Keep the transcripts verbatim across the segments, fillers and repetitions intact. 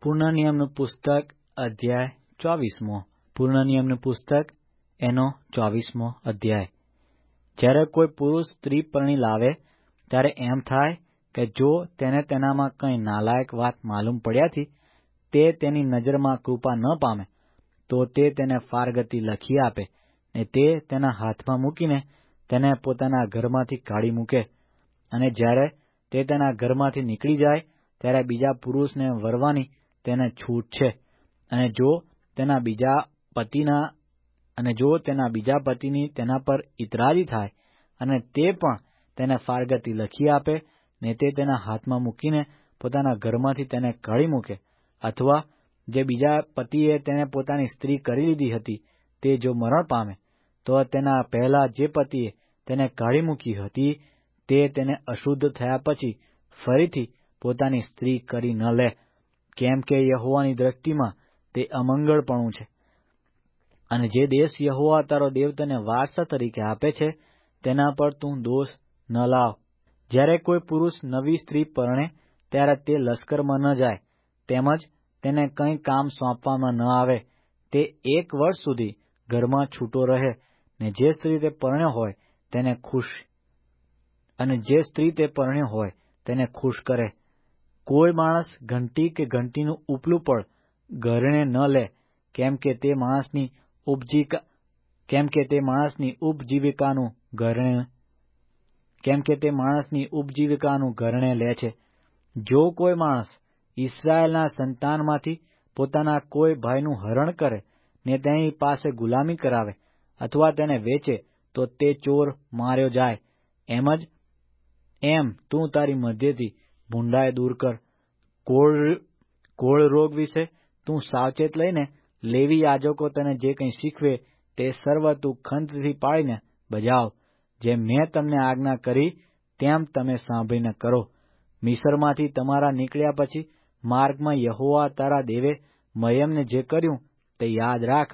પૂર્ણ નિયમનું પુસ્તક અધ્યાય ચોવીસમો. પૂર્ણ નિયમનું પુસ્તક એનો ચોવીસમો અધ્યાય. જ્યારે કોઈ પુરુષ સ્ત્રી પરણી લાવે ત્યારે એમ થાય કે જો તેને તેનામાં કંઈ નાલાયક વાત માલુમ પડ્યાથી તે તેની નજરમાં કૃપા ન પામે તો તે તેને ફારગતી લખી આપે ને તે તેના હાથમાં મૂકીને તેને પોતાના ઘરમાંથી કાઢી મૂકે. અને જ્યારે તે તેના ઘરમાંથી નીકળી જાય ત્યારે બીજા પુરુષને વરવાની તેને છૂટ છે. અને જો તેના બીજા પતિના અને જો તેના બીજા પતિની તેના પર ઇતરાજી થાય અને તે પણ તેને ફારગતી લખી આપે ને તે તેના હાથમાં મૂકીને પોતાના ઘરમાંથી તેને કાઢી મૂકે, અથવા જે બીજા પતિએ તેને પોતાની સ્ત્રી કરી લીધી હતી તે જો મરણ પામે તો તેના પહેલા જે પતિએ તેને કાઢી મૂકી હતી તે તેને અશુદ્ધ થયા પછી ફરીથી પોતાની સ્ત્રી કરી ન લે, કેમ કે યહોવાની દ્રષ્ટિમાં તે અમંગળપણું છે. અને જે દેશ યહોવા તારો દેવ તને વારસા તરીકે આપે છે તેના પર તું દોષ ન લાવ. જ્યારે કોઈ પુરુષ નવી સ્ત્રી પરણે ત્યારે તે લશ્કરમાં ન જાય, તેમજ તેને કંઈ કામ સોંપવામાં ન આવે. તે એક વર્ષ સુધી ઘરમાં છૂટો રહે ને જે સ્ત્રી તે પરણ્યો હોય તેને ખુશ અને જે સ્ત્રી તે પરણ્યો હોય તેને ખુશ કરે. કોઈ માણસ ઘંટી કે ઘંટીનું ઉપલું પણ ઘરેણે ન લે, કેમ કે તે માણસની ઉપજીવિકા કેમ કે તે માણસની ઉપજીવિકાનું ઘરેણે કેમ કે તે માણસની ઉપજીવિકાનું ઘરેણે લે છે. જો કોઈ માણસ ઇસ્રાયેલના સંતાનમાંથી પોતાના કોઈ ભાઈનું હરણ કરે ને તેની પાસે ગુલામી કરાવે અથવા તેને વેચે તો તે ચોર માર્યો જાય. એમ જ એમ તું તારી મધ્યથી ભૂંડાઈ દૂર કર. કોળ કોળ રોગ વિશે તું સાવચેત લઈને લેવી યાજકો તને જે કંઈ શીખવે તે સર્વ તું ખંતથી પાડીને બજાવ. જેમ મેં તમને આજ્ઞા કરી તેમ તમે સાંભળીને કરો. મિસરમાંથી તમારા નીકળ્યા પછી માર્ગમાં યહોવા તારા દેવે મરિયમને જે કર્યું તે યાદ રાખ.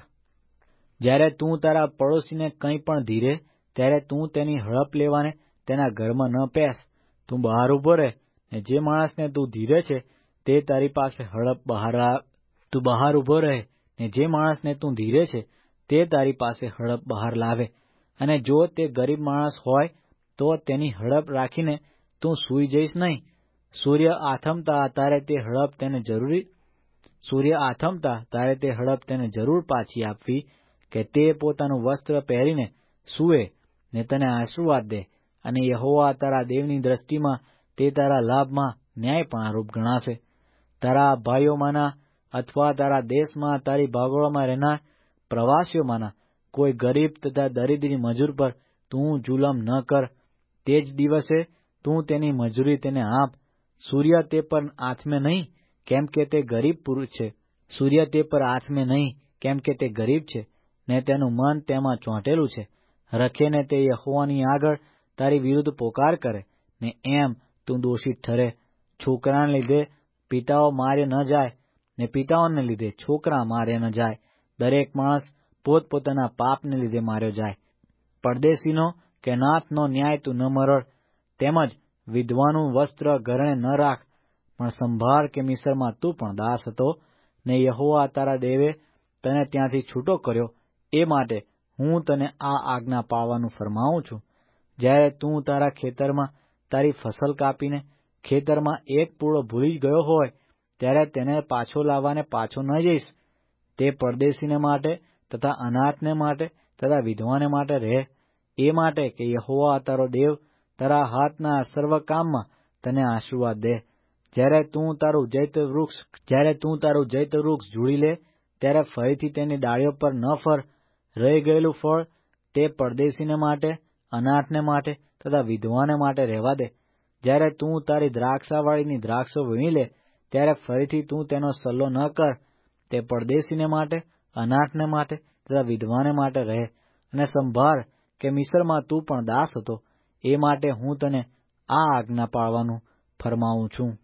જ્યારે તું તારા પડોશીને કંઈ પણ ધીરે ત્યારે તું તેની હડપ લેવાને તેના ઘરમાં ન પેસ. તું બહાર ઉભો રહે ને જે માણસને તું ધીરે છે તે તારી પાસે હડપ બહાર તું બહાર ઉભો રહે ને જે માણસને તું ધીરે છે તે તારી પાસે હડપ બહાર લાવે. અને જો તે ગરીબ માણસ હોય તો તેની હડપ રાખીને તું સૂઈ જઈશ નહીં. સૂર્ય આથમતા તારે તે હડપ તેને જરૂરી સૂર્ય આથમતા તારે તે હડપ તેને જરૂર પાછી આપવી, કે તે પોતાનું વસ્ત્ર પહેરીને સૂવે ને તને આશીર્વાદ દે. અને યહોવા તારા દેવની દ્રષ્ટિમાં તે તારા લાભમાં ન્યાયપણારૂપ ગણાશે. તારા ભાઈઓમાંના અથવા તારા દેશમાં તારી ભાગોળમાં રહેનાર પ્રવાસીઓમાંના કોઈ ગરીબ તથા દરિદ્રી મજૂર પર તું જુલમ ન કર. તે જ દિવસે તું તેની મજૂરી તેને આપ. સૂર્ય તે પર આથમે નહીં, કેમ કે તે ગરીબ પુરુષ છે. સૂર્ય તે પર આથમે નહીં, કેમ કે તે ગરીબ છે ને તેનું મન તેમાં ચોંટેલું છે. રખે ને તે યહોવાની આગળ તારી વિરુદ્ધ પોકાર કરે ને એમ તું દોષિત ઠરે. છોકરાને લીધે પિતાઓ માર્યા ન જાય ને પિતાઓને લીધે છોકરા માર્યા ન જાય. દરેક માણસ પોતપોતાના પાપને લીધે માર્યો જાય. પરદેશીનો કે નાથનો ન્યાય તું ન મરડ. તેમજ વિધવાનું વસ્ત્ર ઘરેણે ન રાખ. પણ સંભાળ કે મિસરમાં તું પણ દાસ હતો ને યહોવા તારા દેવે તને ત્યાંથી છૂટો કર્યો. એ માટે હું તને આ આજ્ઞા પાળવાનું ફરમાવું છું. જ્યારે તું તારા ખેતરમાં તારી ફસલ કાપીને ખેતરમાં એક પૂળો ભૂલી ગયો હોય ત્યારે તેને પાછો લાવવાને પાછો ન જઈશ. તે પરદેશીને માટે તથા અનાથને માટે તથા વિધવાને માટે રહે. એ માટે કે યહોવા તારો દેવ તારા હાથના સર્વ કામમાં તને આશીર્વાદ દે. જ્યારે તું તારું જૈત્ર વૃક્ષ જ્યારે તું તારું જૈત્ર વૃક્ષ ઝૂડી લે ત્યારે ફરીથી તેની ડાળીઓ પર ન ફર. રહી ગયેલું ફળ તે પરદેશીને માટે, અનાથને માટે તથા વિધવાને માટે રહેવા દે. જ્યારે તું તારી દ્રાક્ષાવાળીની દ્રાક્ષો વીણી લે ત્યારે ફરીથી તું તેનો સલ્લો ન કર. તે પરદેશીને માટે, અનાથને માટે તથા વિધવાને માટે રહે. અને સંભાળ કે મિસરમાં તું પણ દાસ હતો. એ માટે હું તને આ આજ્ઞા પાળવાનું ફરમાવું છું.